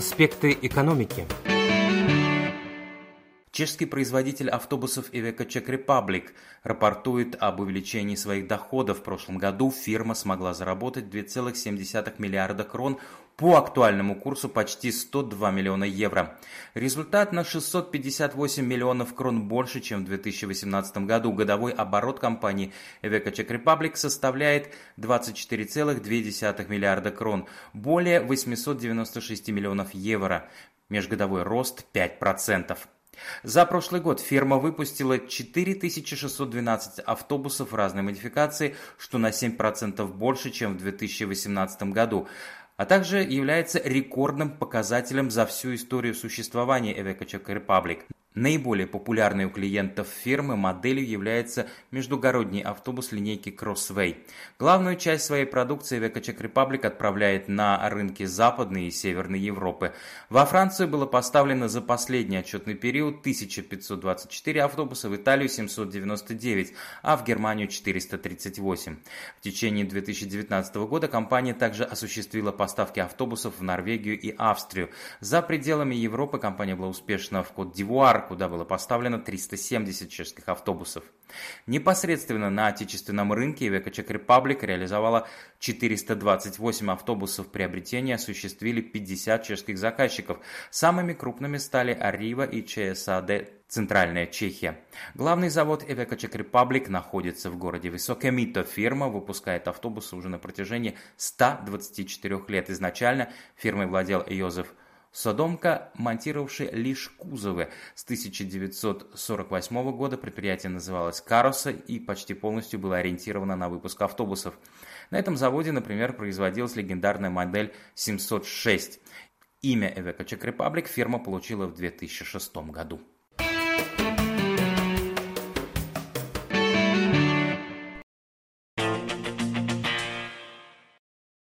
Аспекты экономики. Чешский производитель автобусов Iveco Czech Republic рапортует об увеличении своих доходов. В прошлом году фирма смогла заработать 2,7 миллиарда крон, по актуальному курсу почти 102 миллиона евро. Результат на 658 миллионов крон больше, чем в 2018 году. Годовой оборот компании Iveco Czech Republic составляет 24,2 миллиарда крон, более 896 миллионов евро. Межгодовой рост 5%. За прошлый год фирма выпустила 4612 автобусов разной модификации, что на 7% больше, чем в 2018 году, а также является рекордным показателем за всю историю существования Iveco Czech Republic. Наиболее популярной у клиентов фирмы моделью является междугородний автобус линейки Crossway. Главную часть своей продукции Iveco Czech Republic отправляет на рынки Западной и Северной Европы. Во Францию было поставлено за последний отчетный период 1524 автобуса, в Италию 799, а в Германию 438. В течение 2019 года компания также осуществила поставки автобусов в Норвегию и Австрию. За пределами Европы компания была успешна в Кот-д'Ивуар, куда было поставлено 370 чешских автобусов. Непосредственно на отечественном рынке Iveco Czech Republic реализовала 428 автобусов, приобретения осуществили 50 чешских заказчиков. Самыми крупными стали Arriva и ČSAD Центральная Чехия. Главный завод Iveco Czech Republic находится в городе Высокое Мито. Фирма выпускает автобусы уже на протяжении 124 лет. Изначально фирмой владел Йозеф Содомка, монтировавший лишь кузовы. С 1948 года предприятие называлось «Кароса» и почти полностью было ориентировано на выпуск автобусов. На этом заводе, например, производилась легендарная модель 706. Имя Iveco Czech Republic фирма получила в 2006 году.